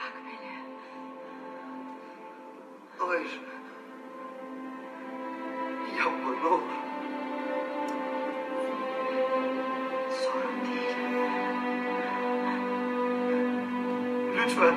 Bırak beni. Hayır. Yapma ne olur. Sorun değil. Lütfen.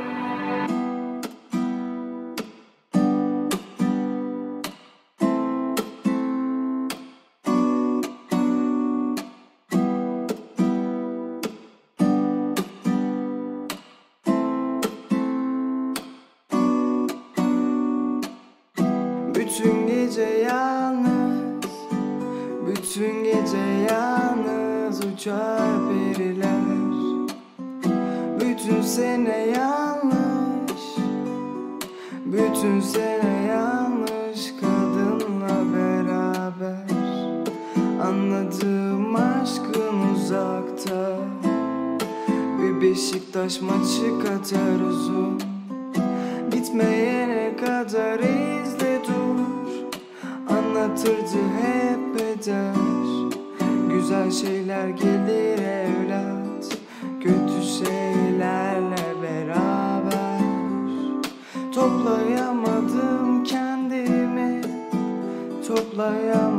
Bütün gece yalnız, bütün gece yalnız uçar periler. Bütün sene yanlış, bütün sene yanlış kadınla beraber. Anladığım aşkın uzakta, bir Beşiktaş maçı kadar uzun. Gitmeyene kadar izle dur, anlatırdı hep eder. Güzel şeyler gelir evlat, kötü şeylerle beraber. Toplayamadım kendimi, toplayamadım.